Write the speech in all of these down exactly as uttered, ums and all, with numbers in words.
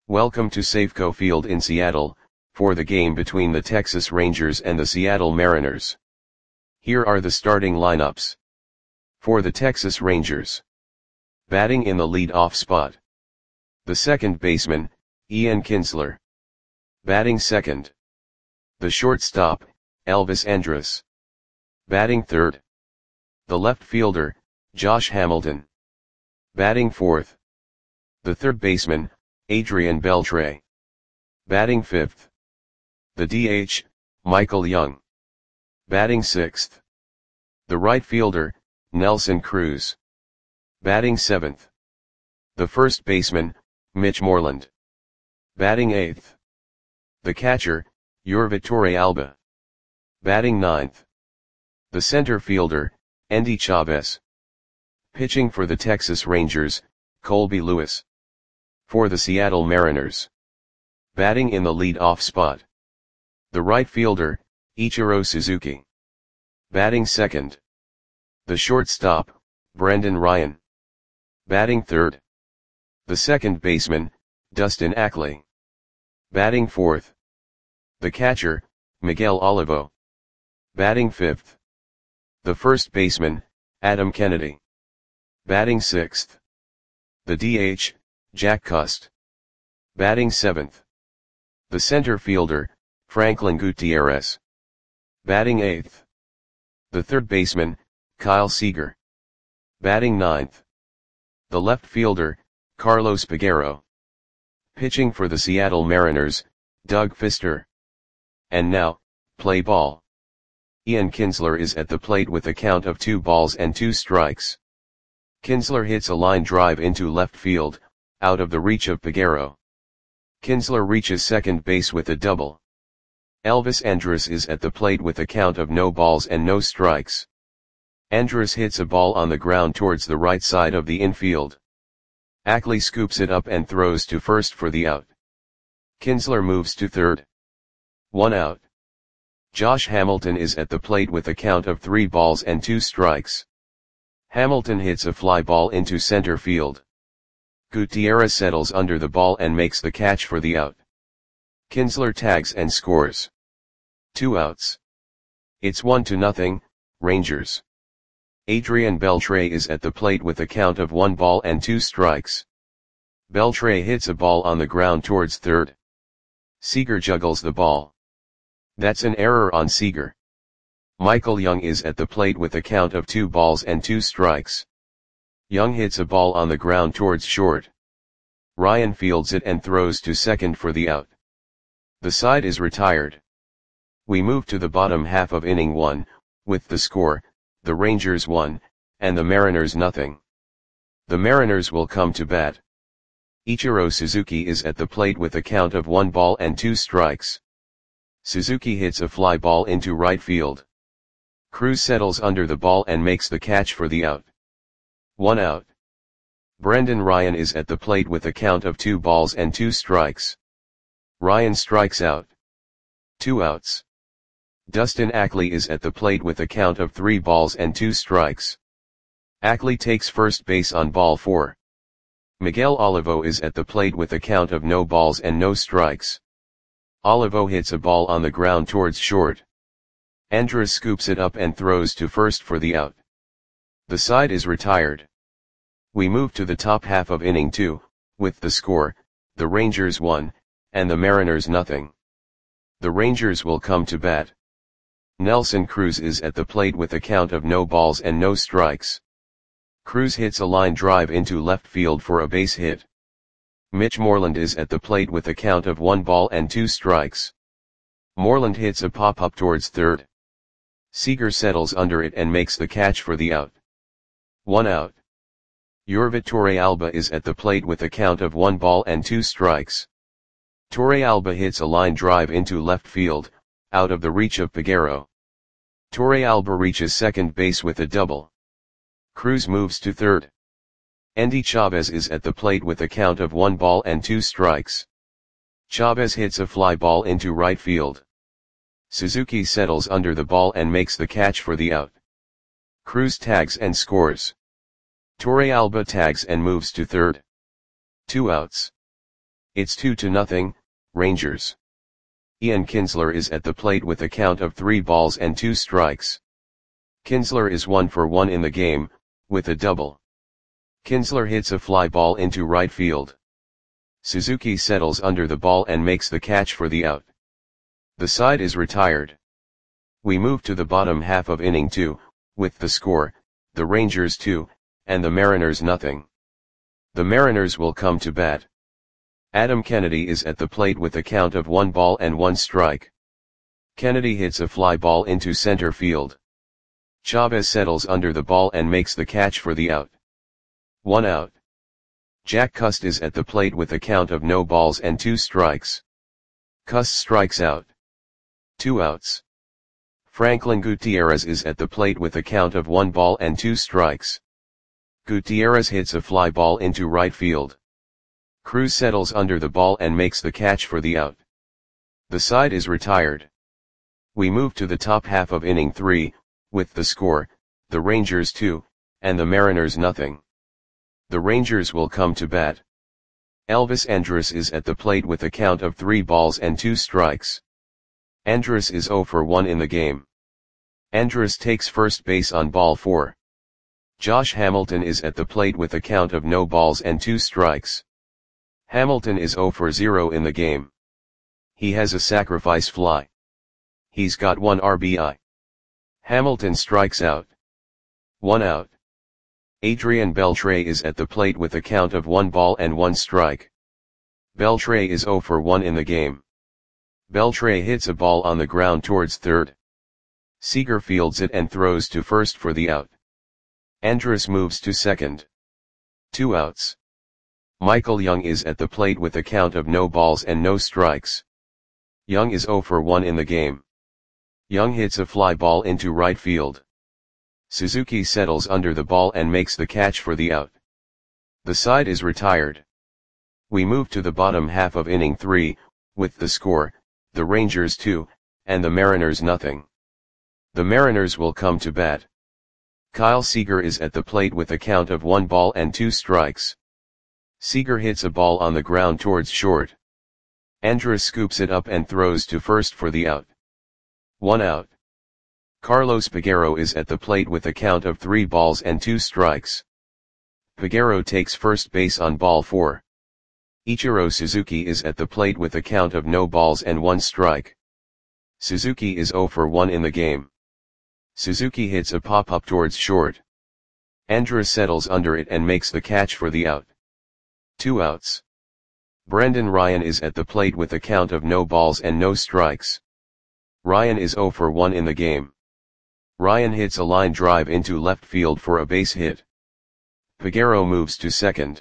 Welcome to Safeco Field in Seattle, for the game between the Texas Rangers and the Seattle Mariners. Here are the starting lineups. For the Texas Rangers. Batting in the lead-off spot. The second baseman, Ian Kinsler. Batting second. The shortstop, Elvis Andrus. Batting third. The left fielder, Josh Hamilton. Batting fourth. The third baseman, Adrian Beltre. Batting fifth. The D H, Michael Young. Batting sixth. The right fielder, Nelson Cruz. Batting seventh. The first baseman, Mitch Moreland. Batting eighth. The catcher, Yorvi Torrealba. Batting ninth. The center fielder, Endy Chavez. Pitching for the Texas Rangers, Colby Lewis. For the Seattle Mariners. Batting in the lead-off spot. The right fielder, Ichiro Suzuki. Batting second. The shortstop, Brendan Ryan. Batting third. The second baseman, Dustin Ackley. Batting fourth. The catcher, Miguel Olivo. Batting fifth. The first baseman, Adam Kennedy. Batting sixth. The D H, Jack Cust. Batting seventh. The center fielder, Franklin Gutierrez. Batting eighth. The third baseman, Kyle Seager. Batting ninth. The left fielder, Carlos Peguero. Pitching for the Seattle Mariners, Doug Fister. And now, play ball. Ian Kinsler is at the plate with a count of two balls and two strikes. Kinsler hits a line drive into left field, out of the reach of Peguero. Kinsler reaches second base with a double. Elvis Andrus is at the plate with a count of no balls and no strikes. Andrus hits a ball on the ground towards the right side of the infield. Ackley scoops it up and throws to first for the out. Kinsler moves to third. One out. Josh Hamilton is at the plate with a count of three balls and two strikes. Hamilton hits a fly ball into center field. Gutierrez settles under the ball and makes the catch for the out. Kinsler tags and scores. Two outs. It's one to nothing, Rangers. Adrian Beltre is at the plate with a count of one ball and two strikes. Beltre hits a ball on the ground towards third. Seager juggles the ball. That's an error on Seager. Michael Young is at the plate with a count of two balls and two strikes. Young hits a ball on the ground towards short. Ryan fields it and throws to second for the out. The side is retired. We move to the bottom half of inning one, with the score, the Rangers one, and the Mariners nothing. The Mariners will come to bat. Ichiro Suzuki is at the plate with a count of one ball and two strikes. Suzuki hits a fly ball into right field. Cruz settles under the ball and makes the catch for the out. One out. Brendan Ryan is at the plate with a count of two balls and two strikes. Ryan strikes out. Two outs. Dustin Ackley is at the plate with a count of three balls and two strikes. Ackley takes first base on ball four. Miguel Olivo is at the plate with a count of no balls and no strikes. Olivo hits a ball on the ground towards short. Andrus scoops it up and throws to first for the out. The side is retired. We move to the top half of inning two, with the score, the Rangers one, and the Mariners nothing. The Rangers will come to bat. Nelson Cruz is at the plate with a count of no balls and no strikes. Cruz hits a line drive into left field for a base hit. Mitch Moreland is at the plate with a count of one ball and two strikes. Moreland hits a pop-up towards third. Seager settles under it and makes the catch for the out. One out. Yorvi Torrealba is at the plate with a count of one ball and two strikes. Torrealba hits a line drive into left field, out of the reach of Peguero. Torrealba reaches second base with a double. Cruz moves to third. Endy Chavez is at the plate with a count of one ball and two strikes. Chavez hits a fly ball into right field. Suzuki settles under the ball and makes the catch for the out. Cruz tags and scores. Torrealba tags and moves to third. Two outs. It's two to nothing, Rangers. Ian Kinsler is at the plate with a count of three balls and two strikes. Kinsler is one for one in the game, with a double. Kinsler hits a fly ball into right field. Suzuki settles under the ball and makes the catch for the out. The side is retired. We move to the bottom half of inning two, with the score, the Rangers two, and the Mariners nothing. The Mariners will come to bat. Adam Kennedy is at the plate with a count of one ball and one strike. Kennedy hits a fly ball into center field. Chavez settles under the ball and makes the catch for the out. One out. Jack Cust is at the plate with a count of no balls and two strikes. Cust strikes out. Two outs. Franklin Gutierrez is at the plate with a count of one ball and two strikes. Gutierrez hits a fly ball into right field. Cruz settles under the ball and makes the catch for the out. The side is retired. We move to the top half of inning three, with the score, the Rangers two, and the Mariners nothing. The Rangers will come to bat. Elvis Andrus is at the plate with a count of three balls and two strikes. Andrus is zero for one in the game. Andrus takes first base on ball four. Josh Hamilton is at the plate with a count of no balls and two strikes. Hamilton is zero for zero in the game. He has a sacrifice fly. He's got one R B I. Hamilton strikes out. One out. Adrian Beltre is at the plate with a count of one ball and one strike. Beltre is zero for one in the game. Beltre hits a ball on the ground towards third. Seager fields it and throws to first for the out. Andrus moves to second. Two outs. Michael Young is at the plate with a count of no balls and no strikes. Young is zero for one in the game. Young hits a fly ball into right field. Suzuki settles under the ball and makes the catch for the out. The side is retired. We move to the bottom half of inning three, with the score, the Rangers two, and the Mariners nothing. The Mariners will come to bat. Kyle Seager is at the plate with a count of one ball and two strikes. Seager hits a ball on the ground towards short. Andrus scoops it up and throws to first for the out. One out. Carlos Peguero is at the plate with a count of three balls and two strikes. Peguero takes first base on ball four. Ichiro Suzuki is at the plate with a count of no balls and one strike. Suzuki is zero for one in the game. Suzuki hits a pop-up towards short. Andrus settles under it and makes the catch for the out. Two outs. Brendan Ryan is at the plate with a count of no balls and no strikes. Ryan is zero for one in the game. Ryan hits a line drive into left field for a base hit. Peguero moves to second.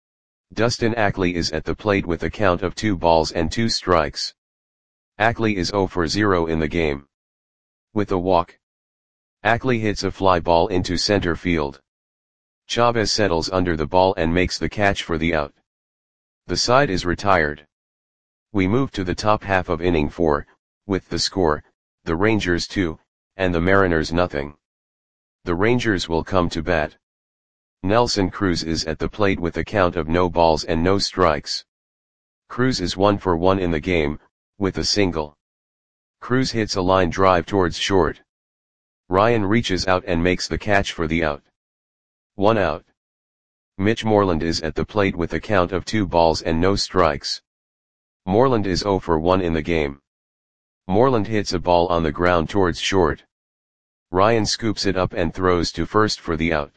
Dustin Ackley is at the plate with a count of two balls and two strikes. Ackley is zero for zero in the game. With a walk. Ackley hits a fly ball into center field. Chavez settles under the ball and makes the catch for the out. The side is retired. We move to the top half of inning four, with the score, the Rangers two, and the Mariners nothing. The Rangers will come to bat. Nelson Cruz is at the plate with a count of no balls and no strikes. Cruz is one for one in the game, with a single. Cruz hits a line drive towards short. Ryan reaches out and makes the catch for the out. One out. Mitch Moreland is at the plate with a count of two balls and no strikes. Moreland is zero for one in the game. Moreland hits a ball on the ground towards short. Ryan scoops it up and throws to first for the out.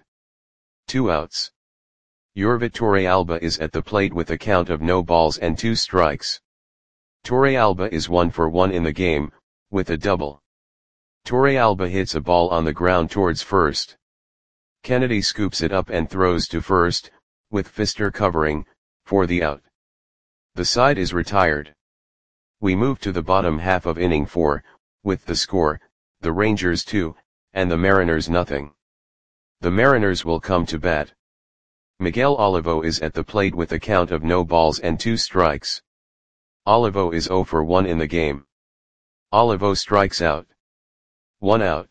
Two outs. Yorvit Torrealba is at the plate with a count of no balls and two strikes. Torrealba is one for one in the game, with a double. Torrealba hits a ball on the ground towards first. Kennedy scoops it up and throws to first, with Fister covering, for the out. The side is retired. We move to the bottom half of inning four, with the score, the Rangers two, and the Mariners nothing. The Mariners will come to bat. Miguel Olivo is at the plate with a count of no balls and two strikes. Olivo is zero for one in the game. Olivo strikes out. One out.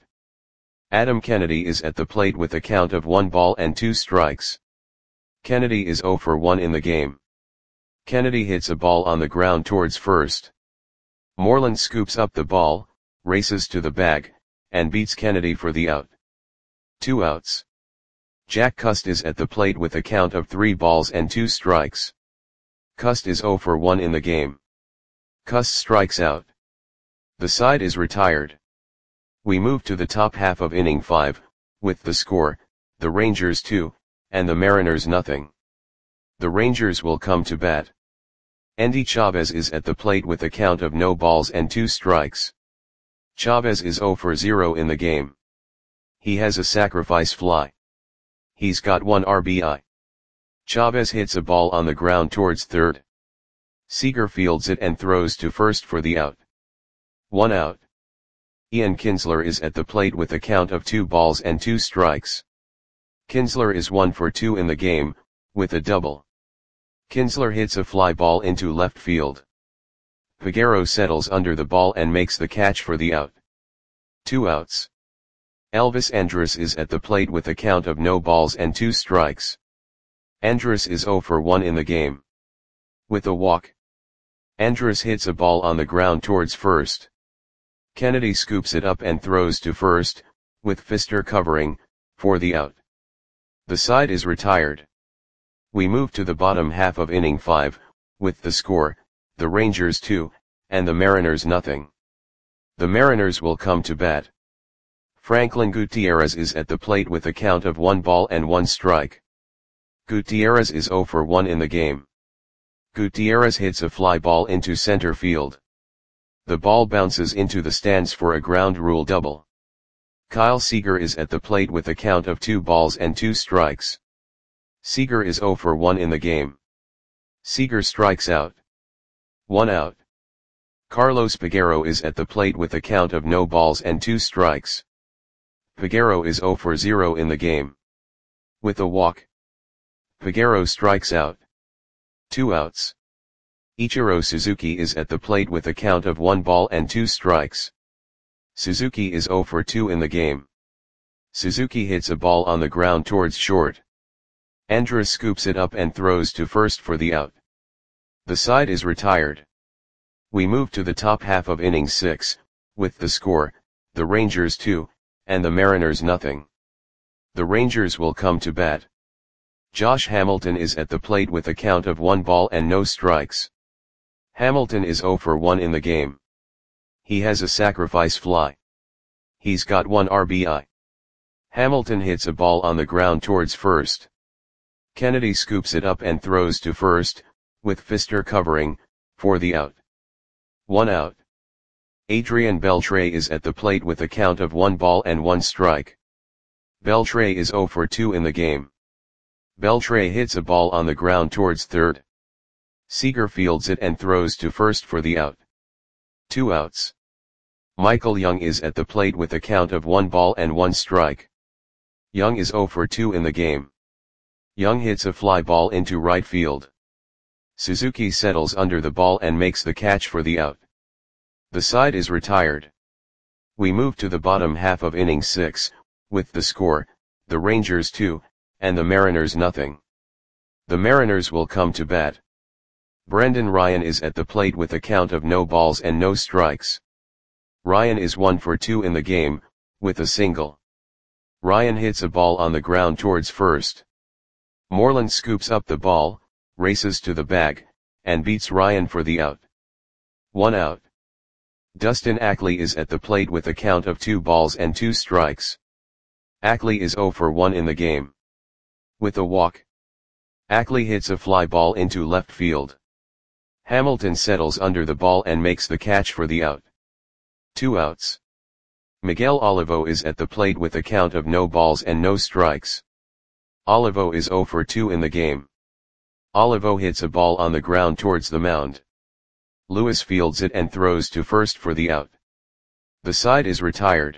Adam Kennedy is at the plate with a count of one ball and two strikes. Kennedy is zero for one in the game. Kennedy hits a ball on the ground towards first. Moreland scoops up the ball, races to the bag, and beats Kennedy for the out. Two outs. Jack Cust is at the plate with a count of three balls and two strikes. Cust is oh for one in the game. Cust strikes out. The side is retired. We move to the top half of inning five, with the score, the Rangers two, and the Mariners nothing. The Rangers will come to bat. Endy Chavez is at the plate with a count of no balls and two strikes. Chavez is oh for zero in the game. He has a sacrifice fly. He's got one R B I. Chavez hits a ball on the ground towards third. Seager fields it and throws to first for the out. One out. Ian Kinsler is at the plate with a count of two balls and two strikes. Kinsler is one for two in the game, with a double. Kinsler hits a fly ball into left field. Peguero settles under the ball and makes the catch for the out. Two outs. Elvis Andrus is at the plate with a count of no balls and two strikes. Andrus is oh for one in the game. With a walk. Andrus hits a ball on the ground towards first. Kennedy scoops it up and throws to first, with Pfister covering, for the out. The side is retired. We move to the bottom half of inning five, with the score, the Rangers two, and the Mariners nothing. The Mariners will come to bat. Franklin Gutierrez is at the plate with a count of one ball and one strike. Gutierrez is oh for one in the game. Gutierrez hits a fly ball into center field. The ball bounces into the stands for a ground rule double. Kyle Seager is at the plate with a count of two balls and two strikes. Seager is oh for one in the game. Seager strikes out. One out. Carlos Peguero is at the plate with a count of no balls and two strikes. Peguero is oh for zero in the game. With a walk. Peguero strikes out. Two outs. Ichiro Suzuki is at the plate with a count of one ball and two strikes. Suzuki is oh for two in the game. Suzuki hits a ball on the ground towards short. Andrus scoops it up and throws to first for the out. The side is retired. We move to the top half of inning six, with the score, the Rangers two, and the Mariners nothing. The Rangers will come to bat. Josh Hamilton is at the plate with a count of one ball and no strikes. Hamilton is oh for one in the game. He has a sacrifice fly. He's got one R B I. Hamilton hits a ball on the ground towards first. Kennedy scoops it up and throws to first, with Pfister covering, for the out. One out. Adrian Beltre is at the plate with a count of one ball and one strike. Beltre is oh for two in the game. Beltre hits a ball on the ground towards third. Seager fields it and throws to first for the out. Two outs. Michael Young is at the plate with a count of one ball and one strike. Young is oh for two in the game. Young hits a fly ball into right field. Suzuki settles under the ball and makes the catch for the out. The side is retired. We move to the bottom half of inning six, with the score, the Rangers two, and the Mariners nothing. The Mariners will come to bat. Brendan Ryan is at the plate with a count of no balls and no strikes. Ryan is one for two in the game, with a single. Ryan hits a ball on the ground towards first. Moreland scoops up the ball, races to the bag, and beats Ryan for the out. One out. Dustin Ackley is at the plate with a count of two balls and two strikes. Ackley is oh for one in the game. With a walk. Ackley hits a fly ball into left field. Hamilton settles under the ball and makes the catch for the out. Two outs. Miguel Olivo is at the plate with a count of no balls and no strikes. Olivo is oh for two in the game. Olivo hits a ball on the ground towards the mound. Lewis fields it and throws to first for the out. The side is retired.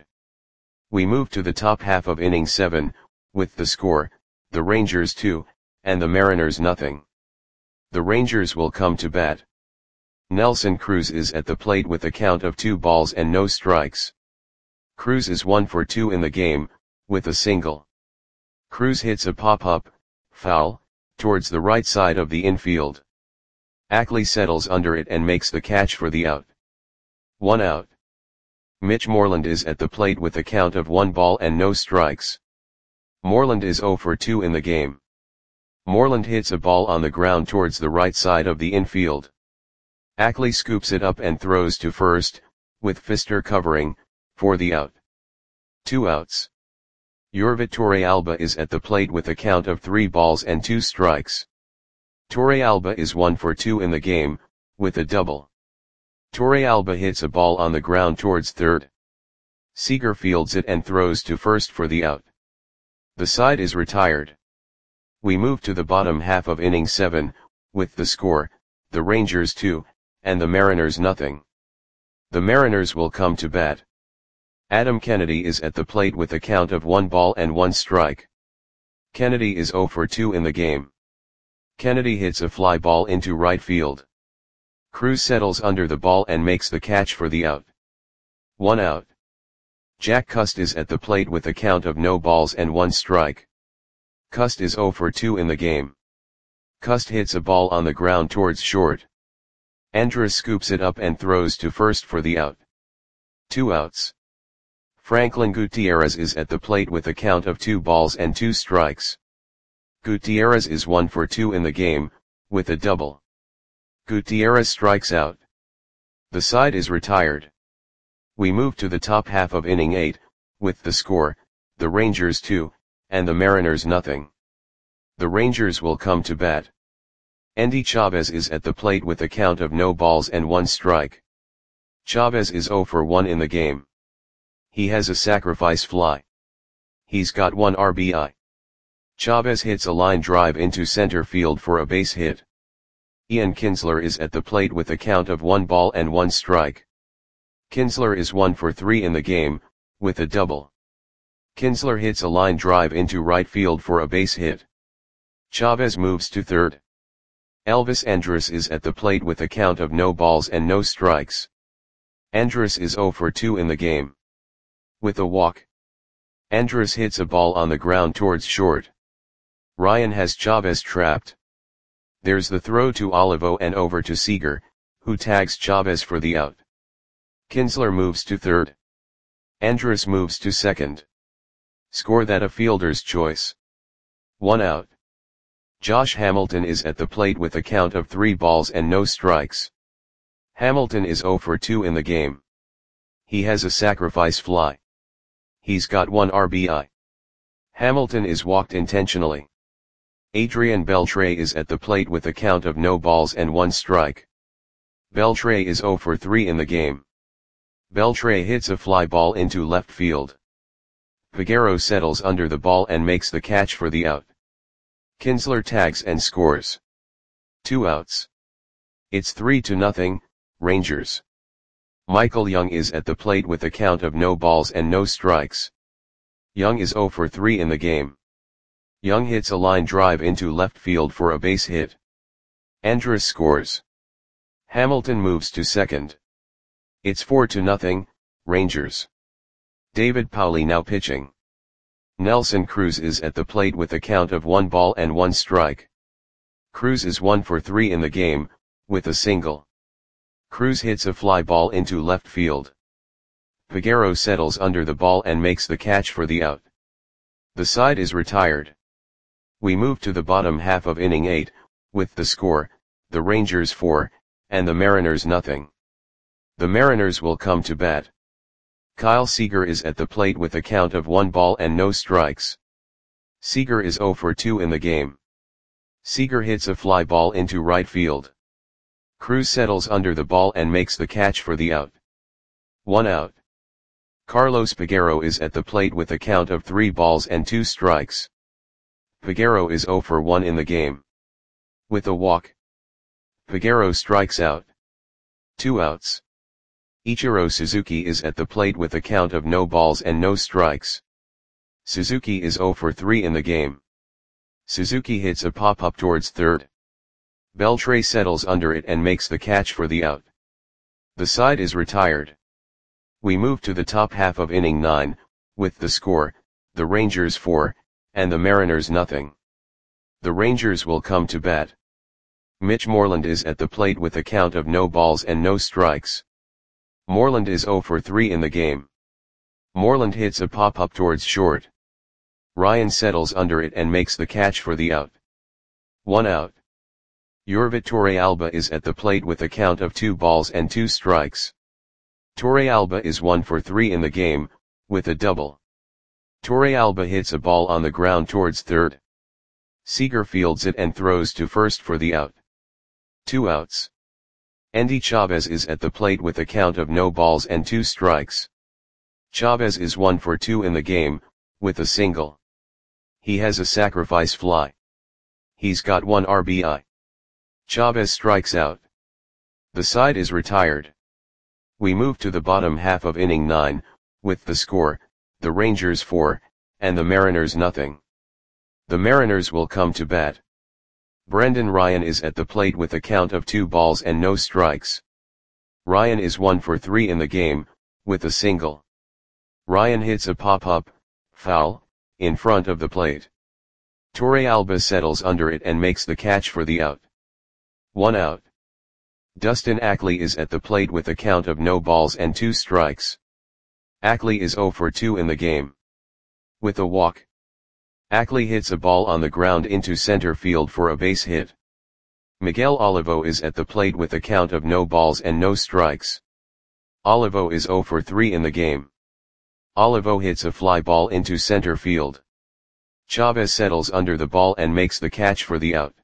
We move to the top half of inning seven, with the score, the Rangers two, and the Mariners nothing. The Rangers will come to bat. Nelson Cruz is at the plate with a count of two balls and no strikes. Cruz is one for two in the game, with a single. Cruz hits a pop-up, foul, towards the right side of the infield. Ackley settles under it and makes the catch for the out. One out. Mitch Moreland is at the plate with a count of one ball and no strikes. Moreland is zero for two in the game. Moreland hits a ball on the ground towards the right side of the infield. Ackley scoops it up and throws to first, with Pfister covering, for the out. Two outs. Yorvit Torrealba is at the plate with a count of three balls and two strikes. Torrealba is one for two in the game, with a double. Torrealba hits a ball on the ground towards third. Seager fields it and throws to first for the out. The side is retired. We move to the bottom half of inning seven, with the score, the Rangers two, and the Mariners nothing. The Mariners will come to bat. Adam Kennedy is at the plate with a count of one ball and one strike. Kennedy is zero for two in the game. Kennedy hits a fly ball into right field. Cruz settles under the ball and makes the catch for the out. One out. Jack Cust is at the plate with a count of no balls and one strike. Cust is zero for two in the game. Cust hits a ball on the ground towards short. Andrus scoops it up and throws to first for the out. Two outs. Franklin Gutierrez is at the plate with a count of two balls and two strikes. Gutierrez is one for two in the game, with a double. Gutierrez strikes out. The side is retired. We move to the top half of inning eight, with the score, the Rangers two, and the Mariners nothing. The Rangers will come to bat. Endy Chavez is at the plate with a count of no balls and one strike. Chavez is zero for one in the game. He has a sacrifice fly. He's got one R B I. Chavez hits a line drive into center field for a base hit. Ian Kinsler is at the plate with a count of one ball and one strike. Kinsler is one for three in the game, with a double. Kinsler hits a line drive into right field for a base hit. Chavez moves to third. Elvis Andrus is at the plate with a count of no balls and no strikes. Andrus is zero for two in the game. With a walk. Andrus hits a ball on the ground towards short. Ryan has Chavez trapped. There's the throw to Olivo and over to Seager, who tags Chavez for the out. Kinsler moves to third. Andrus moves to second. Score that a fielder's choice. One out. Josh Hamilton is at the plate with a count of three balls and no strikes. Hamilton is zero for two in the game. He has a sacrifice fly. He's got one R B I. Hamilton is walked intentionally. Adrian Beltre is at the plate with a count of no balls and one strike. Beltre is zero for three in the game. Beltre hits a fly ball into left field. Peguero settles under the ball and makes the catch for the out. Kinsler tags and scores. Two outs. It's three to nothing, Rangers. Michael Young is at the plate with a count of no balls and no strikes. Young is zero for three in the game. Young hits a line drive into left field for a base hit. Andrus scores. Hamilton moves to second. It's four to nothing, Rangers. David Pauley now pitching. Nelson Cruz is at the plate with a count of one ball and one strike. Cruz is one for three in the game, with a single. Cruz hits a fly ball into left field. Peguero settles under the ball and makes the catch for the out. The side is retired. We move to the bottom half of inning eight, with the score, the Rangers four, and the Mariners nothing. The Mariners will come to bat. Kyle Seager is at the plate with a count of one ball and no strikes. Seager is zero for two in the game. Seager hits a fly ball into right field. Cruz settles under the ball and makes the catch for the out. One out. Carlos Peguero is at the plate with a count of three balls and two strikes. Peguero is zero for one in the game. With a walk. Peguero strikes out. Two outs. Ichiro Suzuki is at the plate with a count of no balls and no strikes. Suzuki is zero for three in the game. Suzuki hits a pop-up towards third. Beltre settles under it and makes the catch for the out. The side is retired. We move to the top half of inning nine, with the score, the Rangers four, and the Mariners nothing. The Rangers will come to bat. Mitch Moreland is at the plate with a count of no balls and no strikes. Moreland is zero for three in the game. Moreland hits a pop-up towards short. Ryan settles under it and makes the catch for the out. One out. Yorvit Torrealba is at the plate with a count of two balls and two strikes. Torrealba is one for three in the game, with a double. Torrealba hits a ball on the ground towards third. Seager fields it and throws to first for the out. Two outs. Endy Chavez is at the plate with a count of no balls and two strikes. Chavez is one for two in the game, with a single. He has a sacrifice fly. He's got one R B I. Chavez strikes out. The side is retired. We move to the bottom half of inning nine, with the score, the Rangers four, and the Mariners nothing. The Mariners will come to bat. Brendan Ryan is at the plate with a count of two balls and no strikes. Ryan is one for three in the game, with a single. Ryan hits a pop-up, foul, in front of the plate. Torrealba settles under it and makes the catch for the out. One out. Dustin Ackley is at the plate with a count of no balls and two strikes. Ackley is zero for two in the game. With a walk. Ackley hits a ball on the ground into center field for a base hit. Miguel Olivo is at the plate with a count of no balls and no strikes. Olivo is zero for three in the game. Olivo hits a fly ball into center field. Chavez settles under the ball and makes the catch for the out.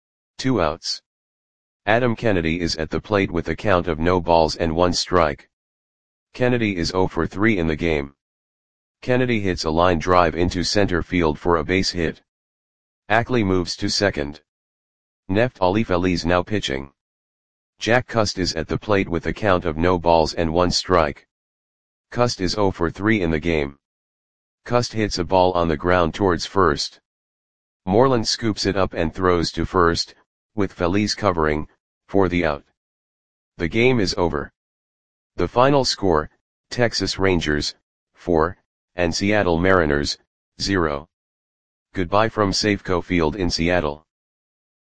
Two outs. Adam Kennedy is at the plate with a count of no balls and one strike. Kennedy is zero for three in the game. Kennedy hits a line drive into center field for a base hit. Ackley moves to second. Neftali Feliz now pitching. Jack Cust is at the plate with a count of no balls and one strike. Cust is zero for three in the game. Cust hits a ball on the ground towards first. Moreland scoops it up and throws to first, with Feliz covering, for the out. The game is over. The final score, Texas Rangers, four, and Seattle Mariners, zero. Goodbye from Safeco Field in Seattle.